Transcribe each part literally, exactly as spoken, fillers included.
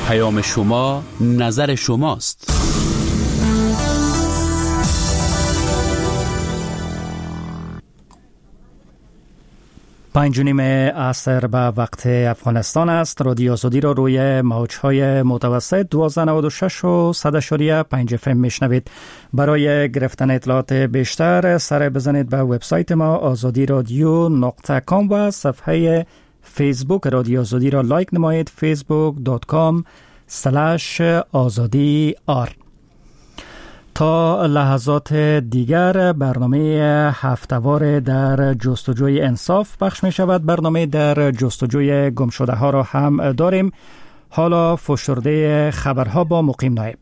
پیام شما نظر شماست. پنج و نیم عصر به وقت افغانستان است. رادیو آزادی را روی موج‌های متوسط دوازده نود و شش و صد اشاریه پنج اف ام میشنوید. برای گرفتن اطلاعات بیشتر سر بزنید به وبسایت ما آزادی رادیو نقطه کام و صفحه فیسبوک رادیو آزادی را لایک نمایید. فیسبوک دات کام سلش آزادی آر. تا لحظات دیگر برنامه هفته‌وار در جستجوی انصاف پخش می شود. برنامه در جستجوی گمشده ها را هم داریم. حالا فشرده خبرها با مقیم نایب.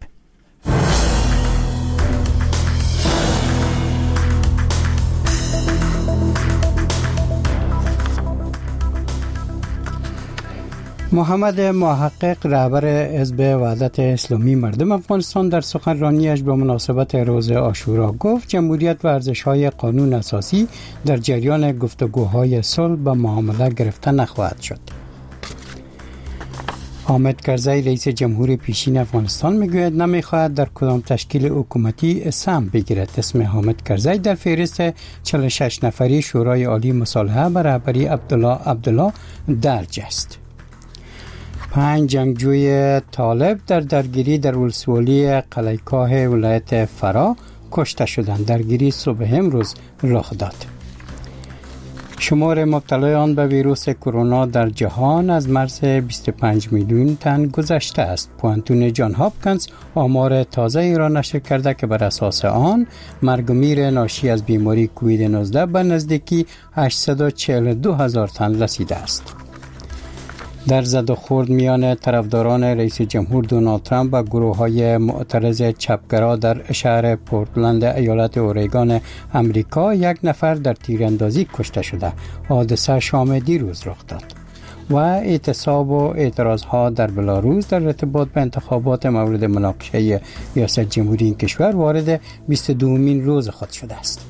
محمد محقق رهبر حزب وحدت اسلامی مردم افغانستان در سخنرانیش به مناسبت روز عاشورا گفت جمهوریت و ارزش‌های قانون اساسی در جریان گفتگوهای صلح به معامله گرفته نخواهد شد. حامد کرزی رئیس جمهور پیشین افغانستان میگوید نمیخواهد در کدام تشکیل حکومتی سهم بگیرد. اسم حامد کرزی در فهرست چهل و شش نفری شورای عالی مصالحه به رهبری عبدالله عبدالله درج است. پنج جنگجوی طالب در درگیری در ولسوالی قلیکاه ولایت فرا کشته شدند. درگیری صبح امروز رخ داد. شمار مبتلایان به ویروس کرونا در جهان از مرز بیست و پنج میلیون تن گذشته است. پوانتون جان هاپکینز آمار تازه ای را نشر کرده که بر اساس آن مرگ و میر ناشی از بیماری کووید نوزده به نزدیکی هشتصد و چهل و دو هزار تن رسیده است. در زد و خورد میان طرفداران رئیس جمهور دونالد ترامپ و گروه‌های معترض چپگرا در شهر پورتلند ایالت اورگان امریکا یک نفر در تیراندازی کشته شده. حادثه شام دیروز رخ داد. و اعتصاب و اعتراضها در بلاروس در ارتباط به انتخابات مورد مناقشه ریاست جمهوری این کشور وارد بیست و دومین روز خود شده است.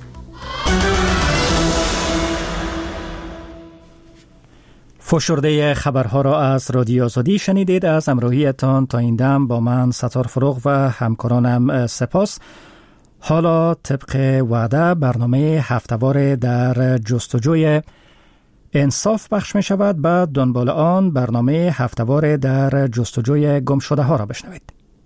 فشرده خبرها را از رادیو آزادی شنیدید. از همراهیتان تا این دم با من ستار فروغ و همکارانم سپاس. حالا طبق وعده برنامه هفته‌وار در جستجوی انصاف پخش می شود. بعد دنبال آن برنامه هفته‌وار در جستجوی گمشده ها را بشنوید.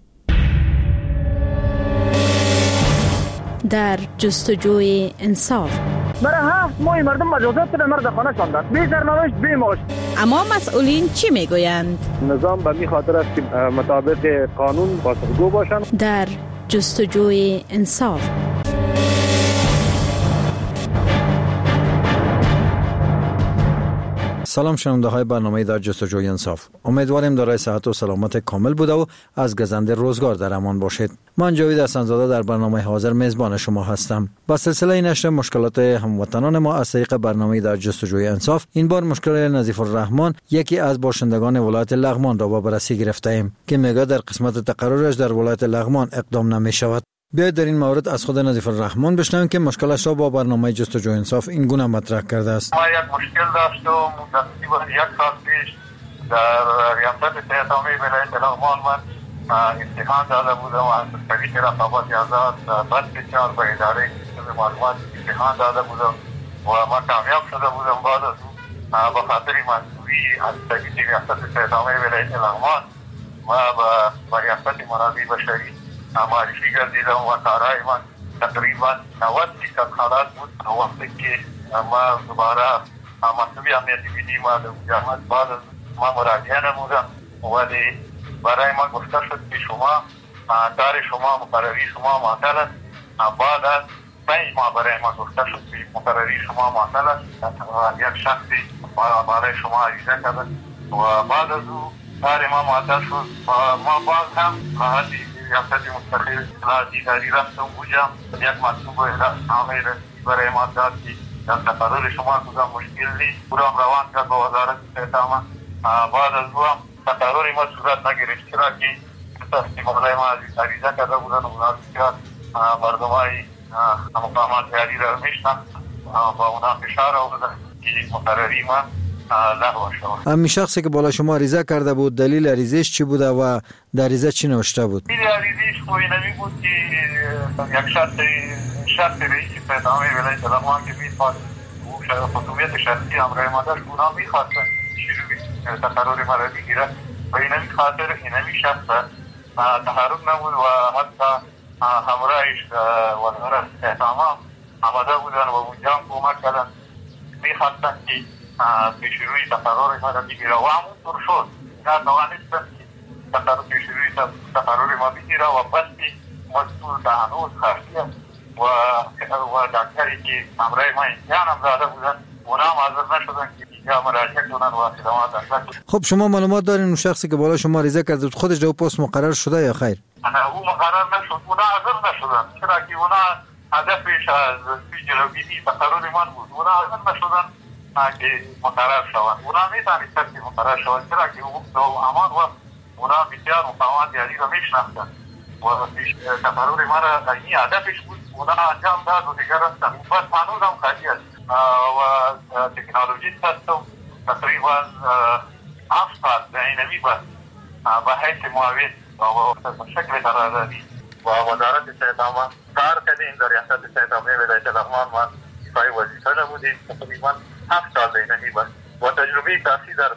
در جستجوی انصاف برای هفت ماه مردم مجازات به مرد خانه شاندند، بی سرنوشت بی معاش. اما مسئولین چی میگویند؟ نظام به می خاطر است که مطابق قانون پاسخگو باشند. در جستجوی انصاف سلام شنونده های برنامه در جستجوی انصاف. امیدواریم دارای صحت و سلامت کامل بوده و از گزند روزگار در امان باشید. من جاوید حسن‌زاده در برنامه حاضر میزبان شما هستم. با سلسله نشر مشکلات هموطنان ما از طریق برنامه در جستجوی انصاف، این بار مشکل نظیف الرحمن یکی از باشندگان ولایت لغمان را به بررسی گرفته ایم که میگه در قسمت تقررش در ولایت لغمان اقدام نمی شود. بیایید در این مورد از خود نظیف الرحمن بشنویم که مشکلش را با برنامه جستجوی انصاف این گونه مطرح کرده است. ما یک مشکل داشتم تقریبا یک سال پیش در ریاست صحت عامه ولایت لغمان من امتحان داده بودم و از طریق رقابت آزاد بعد بسیار به اداره معلومات امتحان داده بودم و ما کامیاب شده بودم. بعد از اون به خاطر منظوری از طریق ریاست صحت عامه ولایت لغمان ما به ریاست منابع بشری معرفی گردیدم و کارهای من تقریبا نود درصد خلاص بود. وقتی که ما دوباره مسئولی امنیتی بدیم و جامعه بعد از ما مراجعه نمودم ولی برای ما گفته شد که شما کار شما مقرری شما معطل است. بعد از پنج ماه برای ما گفته شد که مقرری شما معطل است. یک شخصی برای شما عریضه کرد و بعد از او کار ما معطل شد. ما باز هم نهادی ریاست مستقل اطلاعات اداری رفتم بودم. یک مطلوب نامه برای ما داد که در تقرر شما کدام مشکل نیست. بودم روان کرد به وزارت صحت عامه. بعد از او هم تقرر ما صورت نگرفت چرا که استفاده ما عریضه کرده بودن و بسیار مردم های مقامات عالی را میشنن با اونا فشار آوردن که مقرری ما لغو شود. همین شخصی که بالا شما عریضه کرده بود دلیل عریضهش چی بوده و در عریضه چی نوشته بود؟ دلیل عریضهش خو اینمی بود که یک شخص شخص رئیس پیدامه ولایت لغمان که میخواد خصوصیت شخصی امرای ما داشت اونا میخواستن شروع تقرار ما را بگیره و اینمی خاطر اینمی شخص تحرک نبود و حتی همراهش وزارت احتمام آمده بودن و اونجا هم کمک کردن میخواستن که به شروع تقرار ما را بگیره و همونطور شد. اینا توانستن که به شروع تقرار ما بگیره و بستی مسئول دهنوز خرسی و و دکتری که امرای ما امتحان هم داده بودن اونا هم حاضر نشدن که اینجا مراجعه کنن و خدمات داشتن. خب شما معلومات دارین اون شخصی که بالا شما عریضه کرده بود خودش در پست مقرر شده یا خیر؟ او مقرر نشد، اونا حاضر نشدن چرا که اونا هدفش از جلوگیری تقرر من بود. اونا حاضر نشدن که مقرر شوند. اونا میتونستن که مقرر شوند چرا که او امان و اونا بسیار مقامات یاری را میشناختن و تقرر ما را این هدفش بود. اونا انجام داد و دیگر هستن بس هنوز هم خالی است و تکنولوژی هست و تقریبا هفت سال در اینمی بس به حیث معاون و شکل قراردادی و وزارت صحت عامه کار کردیم در ریاست صحت عامه ولایت لغمان ما ایفای وظیفه نمودیم تقریبا هفت سال در اینمی بس و تجربه کافی در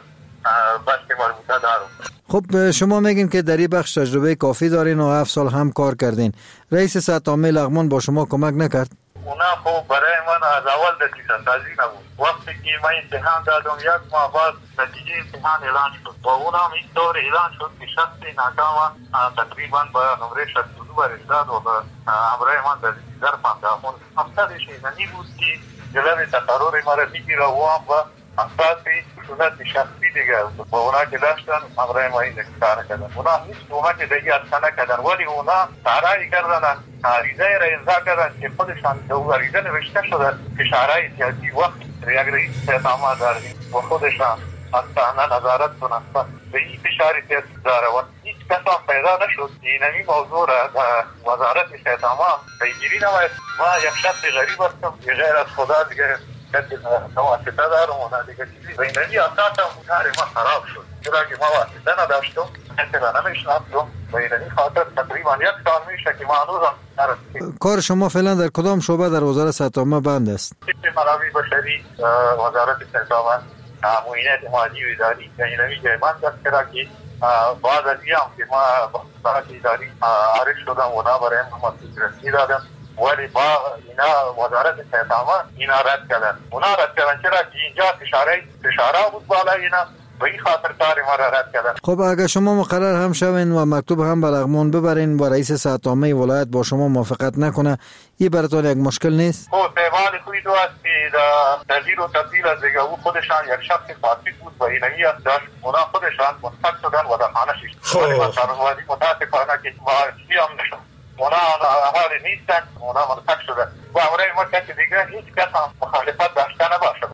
بخش مربوطه دارم. خب شما میگین که در این بخش تجربه کافی دارین و هفت سال هم کار کردین. رئیس صحت عامه لغمان با شما کمک نکرد؟ اونا خب برای من از اول دسترسی نبود. وقتی که من امتحان دادم یک ماه بعد نتیجه امتحان اعلان شد و اونا هم این طور اعلان شد که شخص ناکام تقریبا به نمره شصت و دو برش داد و به امرای من در ظرف اندامون مقصدش اینی بود که جلوی تقرر ما را میگیره و هم به افراد صورت شخصی دیگه و اونا که داشتن امرای ما این کار کردن. اونا هیچ تومت دیگه اصلا نکردن ولی اونا سعرهی کردن عریضه را امضا کردن که خودشان دو عریضه نوشته شده که شهرهای سیاسی وقتی یک رئیس صحت عامه داریم و خودشان اصلا نظارت کنند به این فشار سیاسی داره و هیچ کس هم پیدا نشد این این موضوع را وزارت صحت عامه پیگیری نماید. ما یک شخص غریب هستم غیر از خدا دیگه کسی واسطه دارم و دیگه چیزی و اینجی اساسا کار ما خراب شد چرا که ما واسطه نداشتم مثلا نمیشناختم و اینجی خاطر تقریبا یک سال میشه که ما هنوزم نرسیدیم. کار شما فعلا در کدام شعبه در وزارت صحت عامه بند است؟ منابع بشری وزارت صحت عامه معاونت مالی و اداری اینجی جای بند است چرا که بعض از این هم که ما وزارت اداری عارف شدم و اونا برای ما دسترسی دادم ولی با اینا وزارت صحت عامه اینا رد کردن. اونا رد کردن چرا که اینجا فشاره فشاره بود بالا اینا و این خاطر کار ما را رد کردن. خب اگر شما مقرر هم شوین و مکتوب هم به لغمان ببرین و رئیس صحت عامه ولایت با شما موافقت نکنه این براتون یک مشکل نیست؟ خب پیمان خوی دو است که تغییر و تبدیل از دیگه او خودشان یک شخص فاسد بود و اینایی است داشت اونا خودشان مستق شدن و در خانه شد ولی ما سرزوادی متاسفانه که ما چی هم نشد اونا حالی نیستن اونا منطق شده و امرای ما کسی دیگه هیچ کس هم مخالفت داشته نباشه.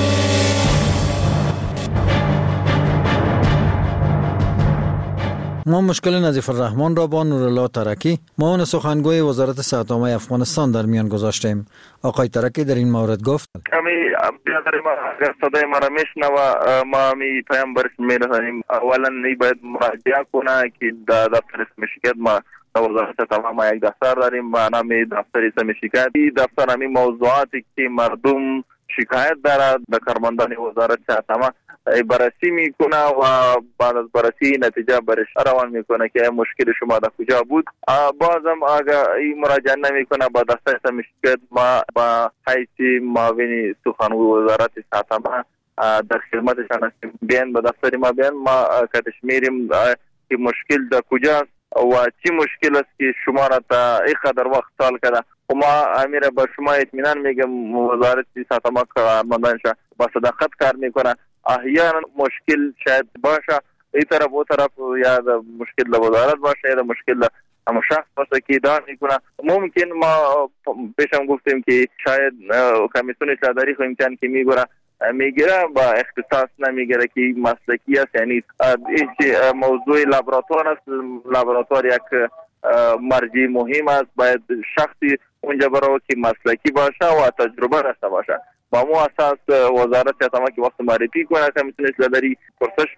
ما مشکل نظیف الرحمن را با نورالله ترکی معاون سخنگوی وزارت صحت عامه افغانستان در میان گذاشتیم. آقای ترکی در این مورد گفت کمی بیادر ما اگر صدای ما را میشنوه ما می پیام برش میرسانیم. اولا نی باید مراجعه کنه که در دفتر اسم شرکت ما وزارت صحت عامه ما یک دفتر داریم به نام دفتر اسم شرکت. این دفتر همین موضوعاتی که مردم شکایت دارد در کارمندان وزارت صحت عامه بررسی میکنه و بعد از بررسی نتیجه برش روان میکنه که مشکل شما در کجا بود. بازم اگر این مراجعه نمیکنه با دفتر اسم شرکت ما با حیث معاون سخنگوی وزارت صحت عامه در خدمتشان هستیم. بیان به دفتر ما بیان ما کتش میریم که مشکل در کجاست و چی مشکل است که شما را تا اینقدر وقت سال کرده و ما امیر با شما اطمینان میگم وزارت صحت عامه کارمندانش با صداقت کار میکنه. احیانا مشکل شاید باشه این طرف و طرف یا مشکل در وزارت باشه یا مشکل اما شخص باشه که ادعا میکنه. ممکن ما پیشم گفتیم که شاید کمیسیون شهرداری خو امتحان که میگوره میگیره با اختصاص نمیگیره که مسلکی است. یعنی این موضوع لابراتوار است. لابراتوار یک مرجع مهم است. باید شخصی اونجا برای که مسلکی باشه و تجربه داشته باشه. با مو اساس وزارت اتما که وقت معرفی کنه که میتونه داری پرسش